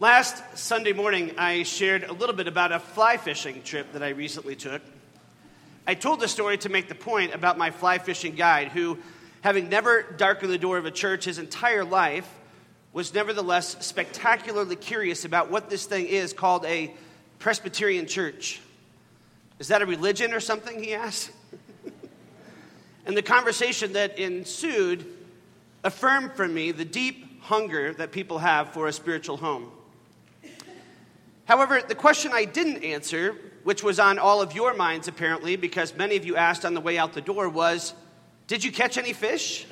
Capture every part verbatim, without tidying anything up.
Last Sunday morning, I shared a little bit about a fly fishing trip that I recently took. I told the story to make the point about my fly fishing guide who, having never darkened the door of a church his entire life, was nevertheless spectacularly curious about what this thing is called a Presbyterian church. Is that a religion or something, he asked? And the conversation that ensued affirmed for me the deep hunger that people have for a spiritual home. However, the question I didn't answer, which was on all of your minds apparently, because many of you asked on the way out the door, was, did you catch any fish?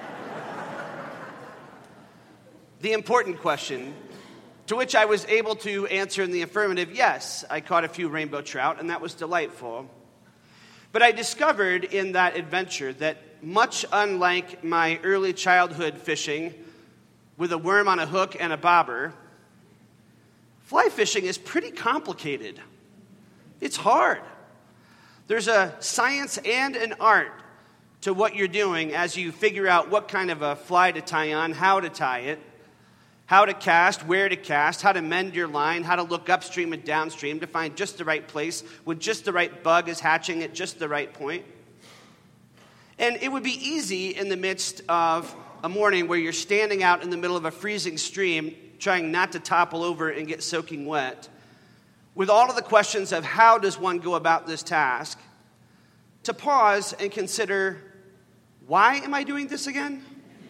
The important question, to which I was able to answer in the affirmative, yes, I caught a few rainbow trout, and that was delightful. But I discovered in that adventure that much unlike my early childhood fishing with a worm on a hook and a bobber, fly fishing is pretty complicated. It's hard. There's a science and an art to what you're doing as you figure out what kind of a fly to tie on, how to tie it, how to cast, where to cast, how to mend your line, how to look upstream and downstream to find just the right place when just the right bug is hatching at just the right point. And it would be easy in the midst of a morning where you're standing out in the middle of a freezing stream trying not to topple over and get soaking wet, with all of the questions of how does one go about this task, to pause and consider, why am I doing this again?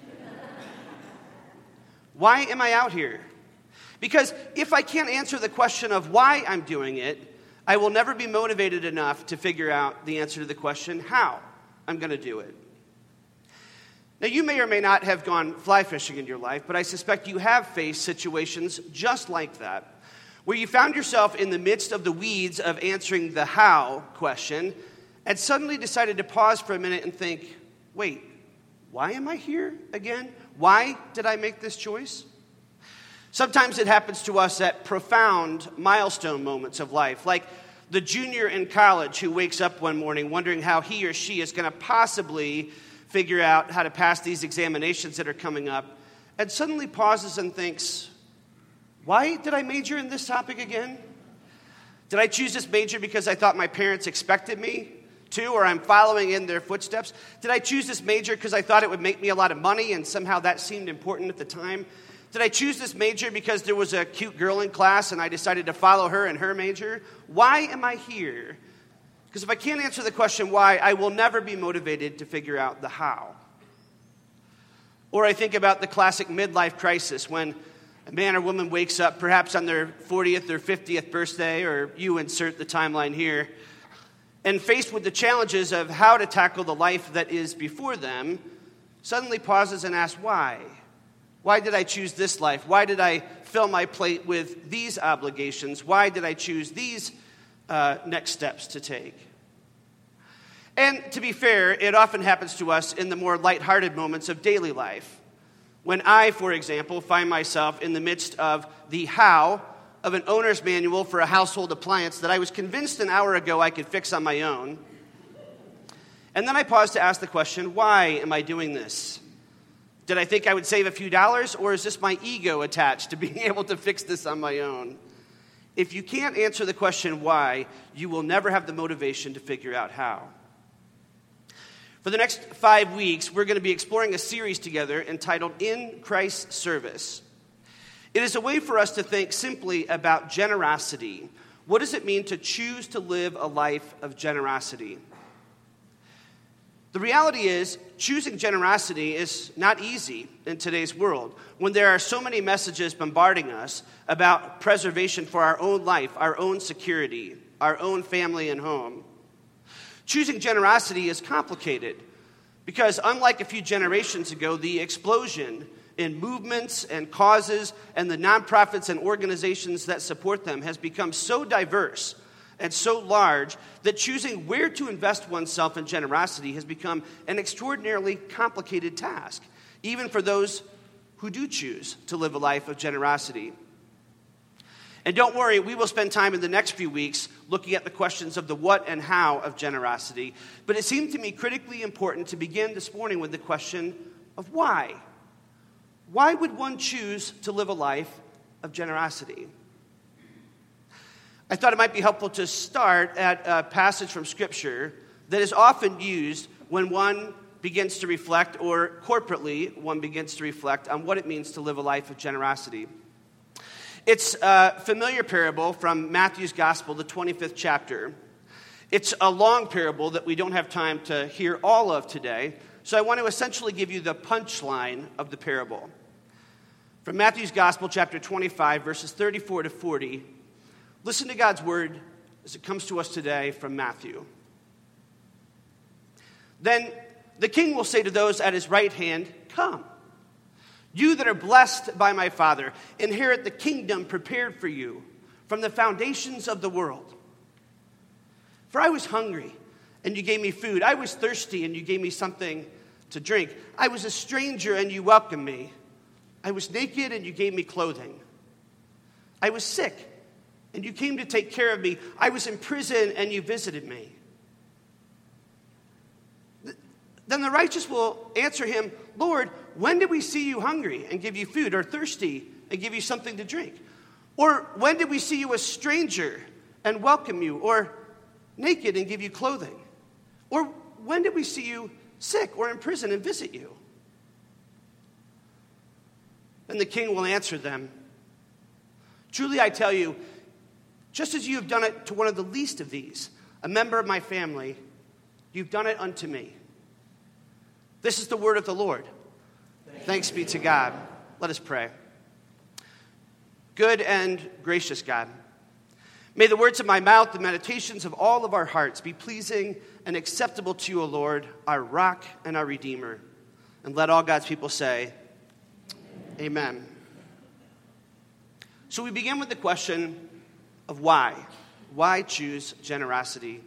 Why am I out here? Because if I can't answer the question of why I'm doing it, I will never be motivated enough to figure out the answer to the question how I'm going to do it. Now, you may or may not have gone fly fishing in your life, but I suspect you have faced situations just like that, where you found yourself in the midst of the weeds of answering the how question and suddenly decided to pause for a minute and think, wait, why am I here again? Why did I make this choice? Sometimes it happens to us at profound milestone moments of life, like the junior in college who wakes up one morning wondering how he or she is going to possibly figure out how to pass these examinations that are coming up, and suddenly pauses and thinks, why did I major in this topic again? Did I choose this major because I thought my parents expected me to, or I'm following in their footsteps? Did I choose this major because I thought it would make me a lot of money and somehow that seemed important at the time? Did I choose this major because there was a cute girl in class and I decided to follow her in her major? Why am I here? Because if I can't answer the question why, I will never be motivated to figure out the how. Or I think about the classic midlife crisis when a man or woman wakes up perhaps on their fortieth or fiftieth birthday, or you insert the timeline here, and faced with the challenges of how to tackle the life that is before them, suddenly pauses and asks why. Why did I choose this life? Why did I fill my plate with these obligations? Why did I choose these Uh, next steps to take? And to be fair, it often happens to us in the more lighthearted moments of daily life. When I, for example, find myself in the midst of the how of an owner's manual for a household appliance that I was convinced an hour ago I could fix on my own. And then I pause to ask the question, why am I doing this? Did I think I would save a few dollars, or is this my ego attached to being able to fix this on my own? If you can't answer the question why, you will never have the motivation to figure out how. For the next five weeks, we're going to be exploring a series together entitled In Christ's Service. It is a way for us to think simply about generosity. What does it mean to choose to live a life of generosity? The reality is, choosing generosity is not easy in today's world, when there are so many messages bombarding us about preservation for our own life, our own security, our own family and home. Choosing generosity is complicated because, unlike a few generations ago, the explosion in movements and causes and the nonprofits and organizations that support them has become so diverse and so large that choosing where to invest oneself in generosity has become an extraordinarily complicated task, even for those who do choose to live a life of generosity. And don't worry, we will spend time in the next few weeks looking at the questions of the what and how of generosity, but it seemed to me critically important to begin this morning with the question of why. Why would one choose to live a life of generosity. I thought it might be helpful to start at a passage from Scripture that is often used when one begins to reflect, or corporately one begins to reflect on what it means to live a life of generosity. It's a familiar parable from Matthew's Gospel, the twenty-fifth chapter. It's a long parable that we don't have time to hear all of today, so I want to essentially give you the punchline of the parable. From Matthew's Gospel, chapter twenty-five, verses thirty-four to forty, listen to God's word as it comes to us today from Matthew. Then the king will say to those at his right hand, "Come, you that are blessed by my Father, inherit the kingdom prepared for you from the foundations of the world. For I was hungry, and you gave me food. I was thirsty, and you gave me something to drink. I was a stranger, and you welcomed me. I was naked, and you gave me clothing. I was sick, and you came to take care of me. I was in prison, and you visited me." Then the righteous will answer him, "Lord, when did we see you hungry and give you food, or thirsty and give you something to drink? Or when did we see you a stranger and welcome you, or naked and give you clothing? Or when did we see you sick or in prison and visit you?" Then the king will answer them, "Truly I tell you, just as you have done it to one of the least of these, a member of my family, you've done it unto me." This is the word of the Lord. Thanks be to God. Let us pray. Good and gracious God, may the words of my mouth, the meditations of all of our hearts be pleasing and acceptable to you, O Lord, our rock and our redeemer. And let all God's people say, Amen. Amen. So we begin with the question of why. Why choose generosity?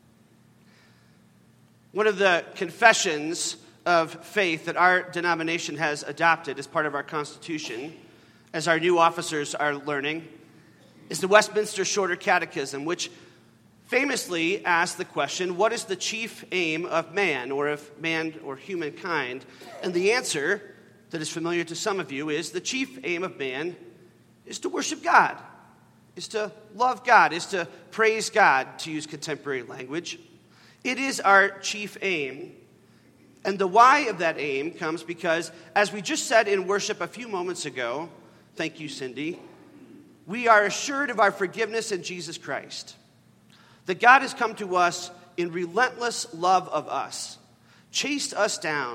One of the confessions of faith that our denomination has adopted as part of our Constitution, as our new officers are learning, is the Westminster Shorter Catechism, which famously asks the question, what is the chief aim of man, or of man or humankind? And the answer that is familiar to some of you is the chief aim of man is to worship God, is to love God, is to praise God, to use contemporary language. It is our chief aim. And the why of that aim comes because, as we just said in worship a few moments ago, thank you, Cindy, we are assured of our forgiveness in Jesus Christ. That God has come to us in relentless love of us, chased us down,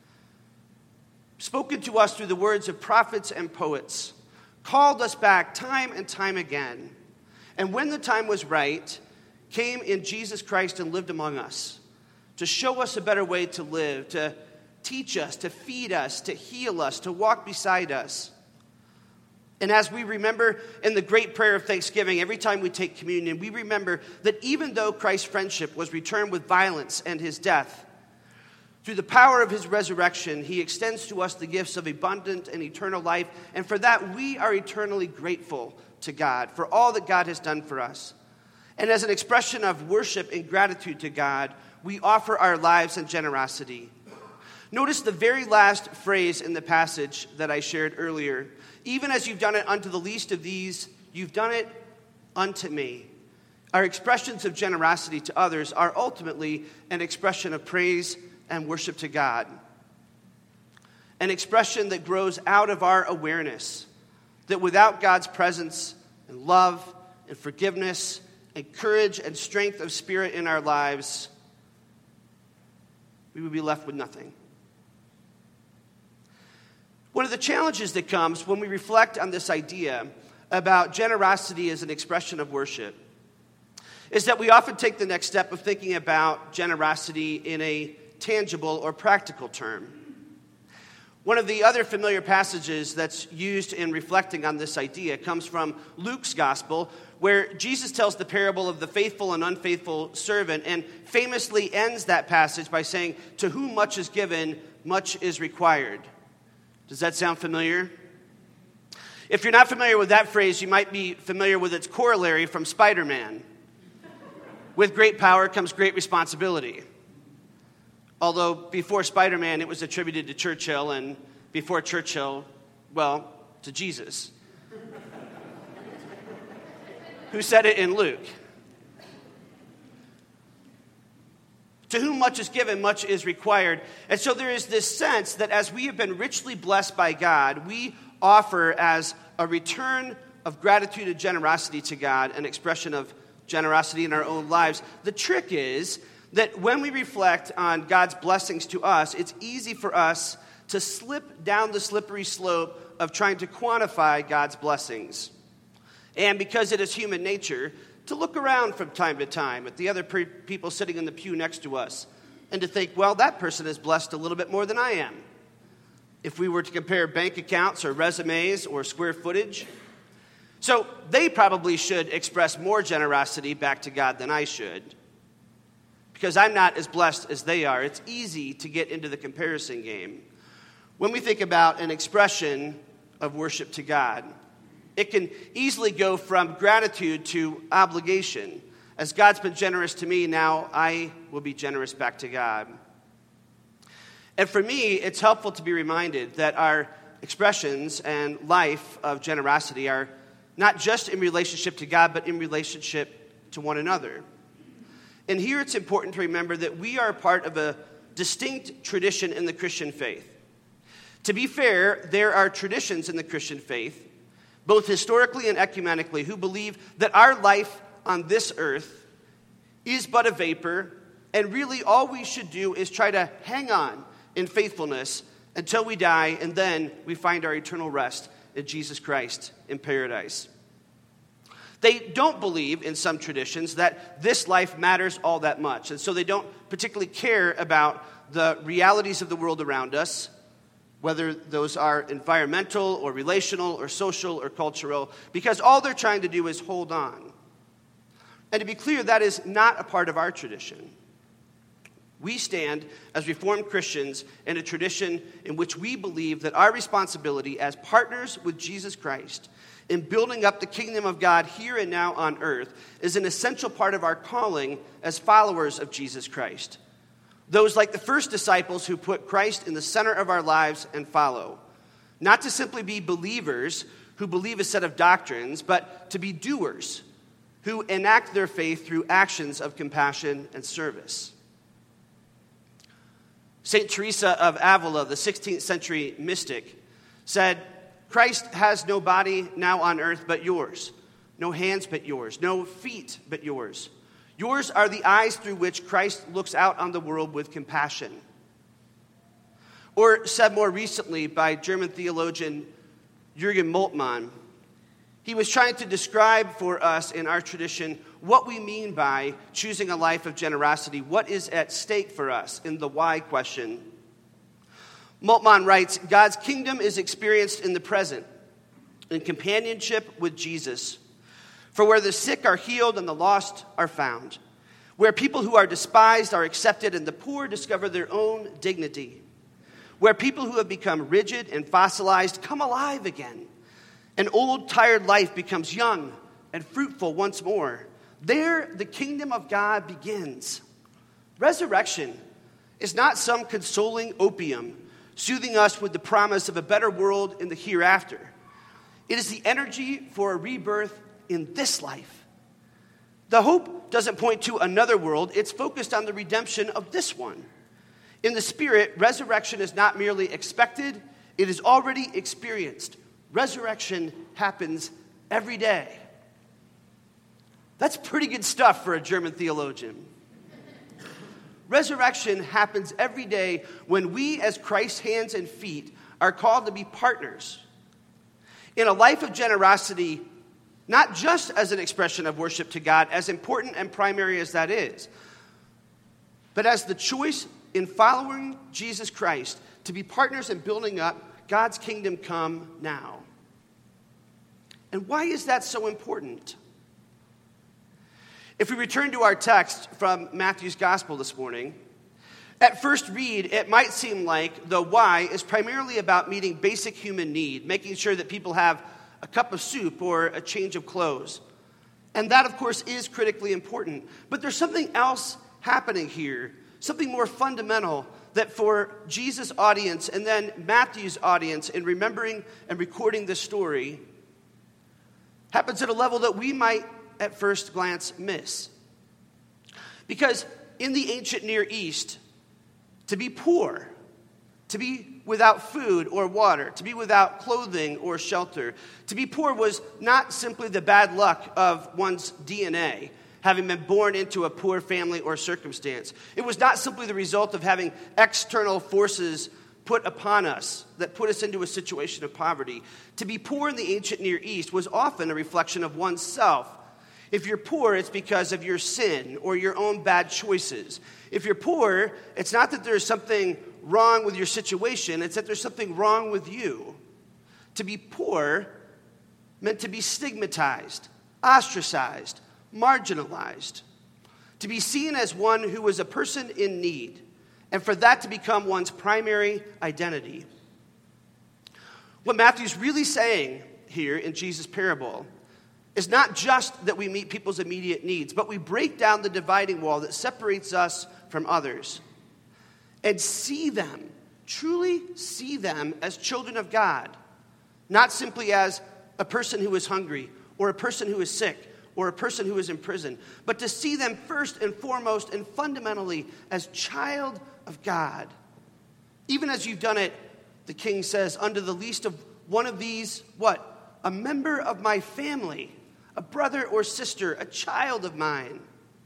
spoken to us through the words of prophets and poets, called us back time and time again, and when the time was right, came in Jesus Christ and lived among us, to show us a better way to live, to teach us, to feed us, to heal us, to walk beside us. And as we remember in the great prayer of thanksgiving, every time we take communion, we remember that even though Christ's friendship was returned with violence and his death, through the power of his resurrection, he extends to us the gifts of abundant and eternal life. And for that, we are eternally grateful to God for all that God has done for us. And as an expression of worship and gratitude to God, we offer our lives in generosity. Notice the very last phrase in the passage that I shared earlier. Even as you've done it unto the least of these, you've done it unto me. Our expressions of generosity to others are ultimately an expression of praise and worship to God. An expression that grows out of our awareness that without God's presence and love and forgiveness and courage and strength of spirit in our lives, we would be left with nothing. One of the challenges that comes when we reflect on this idea about generosity as an expression of worship is that we often take the next step of thinking about generosity in a tangible or practical term. One of the other familiar passages that's used in reflecting on this idea comes from Luke's gospel, where Jesus tells the parable of the faithful and unfaithful servant and famously ends that passage by saying, "To whom much is given, much is required." Does that sound familiar? If you're not familiar with that phrase, you might be familiar with its corollary from Spider-Man. With great power comes great responsibility. Although before Spider-Man, it was attributed to Churchill, and before Churchill, well, to Jesus. who said it in Luke. To whom much is given, much is required. And so there is this sense that as we have been richly blessed by God, we offer as a return of gratitude and generosity to God, an expression of generosity in our own lives. The trick is that when we reflect on God's blessings to us, it's easy for us to slip down the slippery slope of trying to quantify God's blessings. And because it is human nature, to look around from time to time at the other pre- people sitting in the pew next to us and to think, well, that person is blessed a little bit more than I am. If we were to compare bank accounts or resumes or square footage. So they probably should express more generosity back to God than I should. Because I'm not as blessed as they are. It's easy to get into the comparison game. When we think about an expression of worship to God, it can easily go from gratitude to obligation. As God's been generous to me, now I will be generous back to God. And for me, it's helpful to be reminded that our expressions and life of generosity are not just in relationship to God, but in relationship to one another. And here it's important to remember that we are part of a distinct tradition in the Christian faith. To be fair, there are traditions in the Christian faith, both historically and ecumenically, who believe that our life on this earth is but a vapor, and really all we should do is try to hang on in faithfulness until we die, and then we find our eternal rest in Jesus Christ in paradise. They don't believe in some traditions that this life matters all that much, and so they don't particularly care about the realities of the world around us, whether those are environmental or relational or social or cultural, because all they're trying to do is hold on. And to be clear, that is not a part of our tradition. We stand as Reformed Christians in a tradition in which we believe that our responsibility as partners with Jesus Christ in building up the kingdom of God here and now on earth is an essential part of our calling as followers of Jesus Christ. Those like the first disciples who put Christ in the center of our lives and follow. Not to simply be believers who believe a set of doctrines, but to be doers who enact their faith through actions of compassion and service. Saint Teresa of Avila, the sixteenth century mystic, said, Christ has no body now on earth but yours, no hands but yours, no feet but yours. Yours are the eyes through which Christ looks out on the world with compassion. Or said more recently by German theologian Jürgen Moltmann, he was trying to describe for us in our tradition what we mean by choosing a life of generosity, what is at stake for us in the why question. Moltmann writes, God's kingdom is experienced in the present, in companionship with Jesus. For where the sick are healed and the lost are found, where people who are despised are accepted and the poor discover their own dignity, where people who have become rigid and fossilized come alive again, an old, tired life becomes young and fruitful once more. There, the kingdom of God begins. Resurrection is not some consoling opium soothing us with the promise of a better world in the hereafter. It is the energy for a rebirth in this life. The hope doesn't point to another world. It's focused on the redemption of this one. In the Spirit, resurrection is not merely expected, it is already experienced. Resurrection happens every day. That's pretty good stuff for a German theologian. Resurrection happens every day when we, as Christ's hands and feet, are called to be partners in a life of generosity, not just as an expression of worship to God, as important and primary as that is, but as the choice in following Jesus Christ to be partners in building up God's kingdom come now. And why is that so important? If we return to our text from Matthew's gospel this morning, at first read, it might seem like the why is primarily about meeting basic human need, making sure that people have a cup of soup or a change of clothes. And that, of course, is critically important. But there's something else happening here, something more fundamental that for Jesus' audience and then Matthew's audience in remembering and recording this story happens at a level that we might at first glance miss. Because in the ancient Near East, to be poor, to be without food or water, to be without clothing or shelter, to be poor was not simply the bad luck of one's D N A, having been born into a poor family or circumstance. It was not simply the result of having external forces put upon us that put us into a situation of poverty. To be poor in the ancient Near East was often a reflection of oneself. If you're poor, it's because of your sin or your own bad choices. If you're poor, it's not that there's something wrong with your situation, it's that there's something wrong with you. To be poor meant to be stigmatized, ostracized, marginalized, to be seen as one who was a person in need, and for that to become one's primary identity. What Matthew's really saying here in Jesus' parable is not just that we meet people's immediate needs, but we break down the dividing wall that separates us from others and see them, truly see them as children of God, not simply as a person who is hungry or a person who is sick or a person who is in prison, but to see them first and foremost and fundamentally as child of God. Even as you've done it, the king says, under the least of one of these, what? A member of my family, a brother or sister, a child of mine.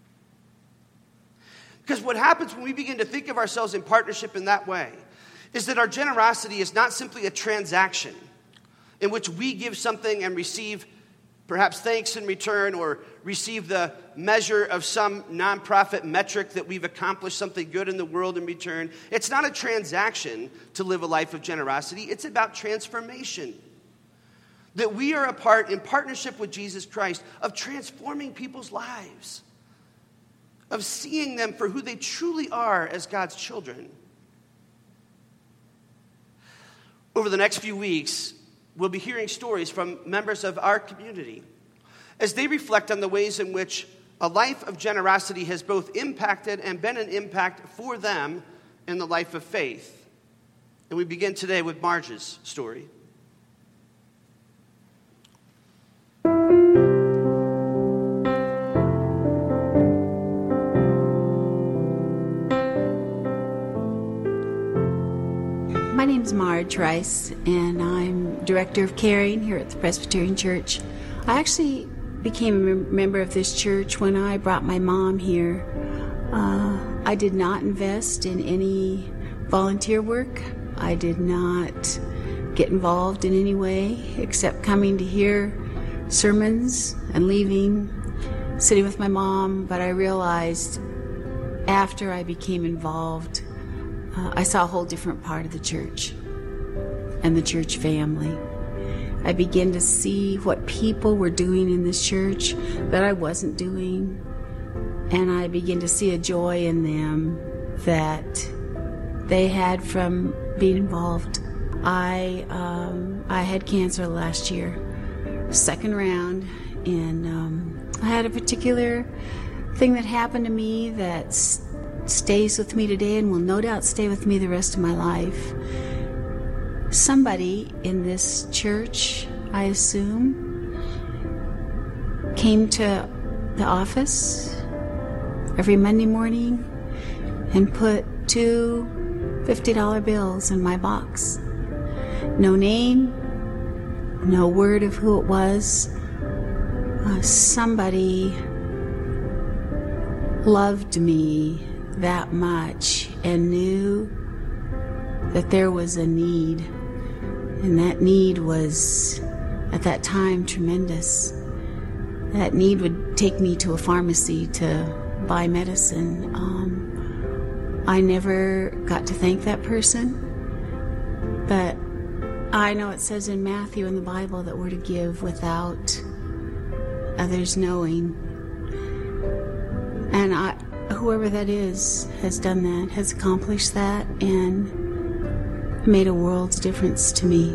Because what happens when we begin to think of ourselves in partnership in that way is that our generosity is not simply a transaction in which we give something and receive perhaps thanks in return, or receive the measure of some nonprofit metric that we've accomplished something good in the world in return. It's not a transaction to live a life of generosity. It's about transformation. That we are a part, in partnership with Jesus Christ, of transforming people's lives, of seeing them for who they truly are as God's children. Over the next few weeks, we'll be hearing stories from members of our community as they reflect on the ways in which a life of generosity has both impacted and been an impact for them in the life of faith. And we begin today with Marge's story. My name's Marge Rice, and I'm Director of Caring here at the Presbyterian Church. I actually became a member of this church when I brought my mom here. Uh, I did not invest in any volunteer work. I did not get involved in any way except coming to hear sermons and leaving, sitting with my mom. But I realized after I became involved, Uh, I saw a whole different part of the church and the church family. I began to see what people were doing in this church that I wasn't doing, and I began to see a joy in them that they had from being involved. I um, I had cancer last year, second round, and um, I had a particular thing that happened to me that's stays with me today and will no doubt stay with me the rest of my life. Somebody in this church, I assume, came to the office every Monday morning and put two fifty dollar bills in my box. No name, no word of who it was. Uh, somebody loved me that much and knew that there was a need, and that need was at that time tremendous. That need would take me to a pharmacy to buy medicine. Um, I never got to thank that person, but I know it says in Matthew in the Bible that we're to give without others knowing, and I whoever that is has done that, has accomplished that, and made a world's difference to me.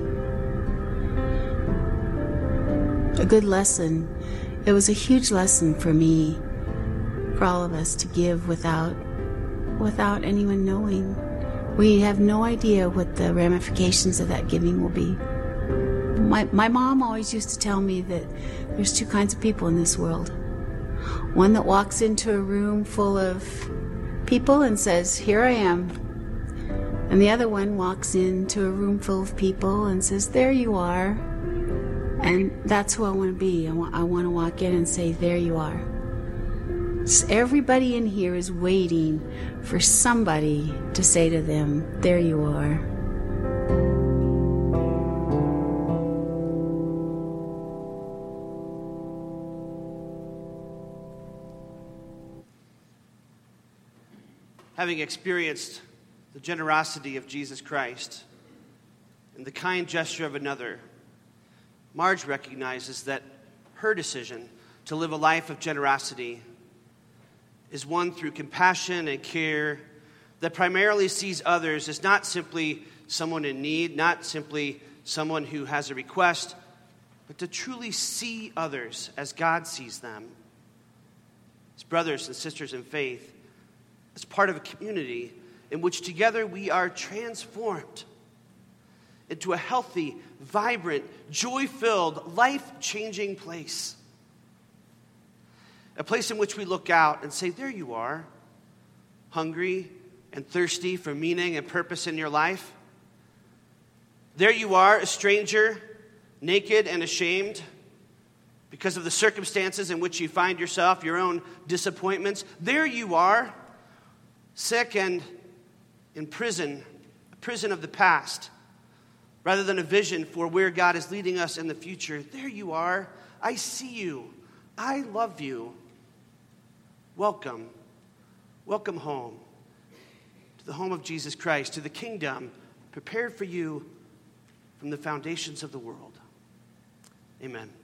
A good lesson. It was a huge lesson for me, for all of us, to give without without anyone knowing. We have no idea what the ramifications of that giving will be. My, my mom always used to tell me that there's two kinds of people in this world. One that walks into a room full of people and says, "Here I am." And the other one walks into a room full of people and says, "There you are." And that's who I want to be. I want, I want to walk in and say, "There you are." So everybody in here is waiting for somebody to say to them, "There you are." Having experienced the generosity of Jesus Christ and the kind gesture of another, Marge recognizes that her decision to live a life of generosity is one through compassion and care that primarily sees others as not simply someone in need, not simply someone who has a request, but to truly see others as God sees them, as brothers and sisters in faith, as part of a community in which together we are transformed into a healthy, vibrant, joy-filled, life-changing place. A place in which we look out and say, "There you are, hungry and thirsty for meaning and purpose in your life. There you are, a stranger, naked and ashamed because of the circumstances in which you find yourself, your own disappointments. There you are, sick and in prison, a prison of the past, rather than a vision for where God is leading us in the future. There you are. I see you. I love you. Welcome. Welcome home, to the home of Jesus Christ, to the kingdom prepared for you from the foundations of the world." Amen.